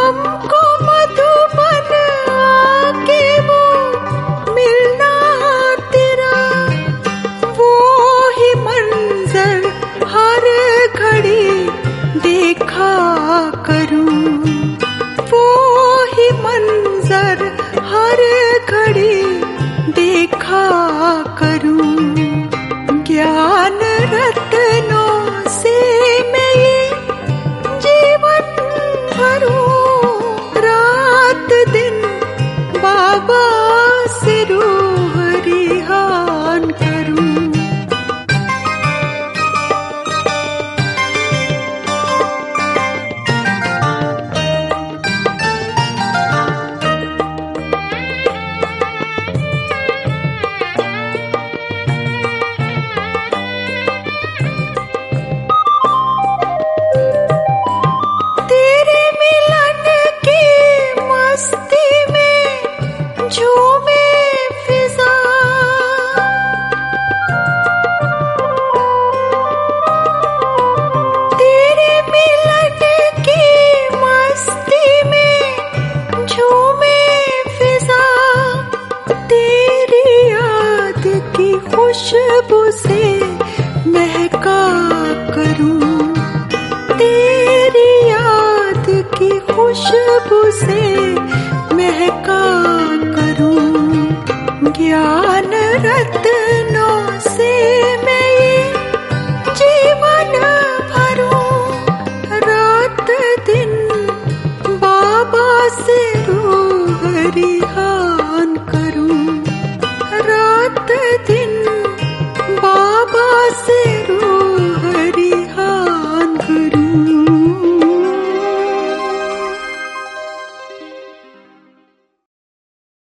हमको मधुबन आके वो मिलना तेरा, वो ही मंजर हर घड़ी देखा करूं, वो ही मंजर हर घड़ी देखा करूं। ज्ञान रत्नों से मैं ये जीवन भरूं, रात दिन बाबा से रूह रिहान करूं। तेरे मिलन की मस्ती में झूमे फिजा, तेरे मिलन की मस्ती में झूमे फिजा, तेरी याद की खुशबू से महका करूं, तेरी याद की खुशबू से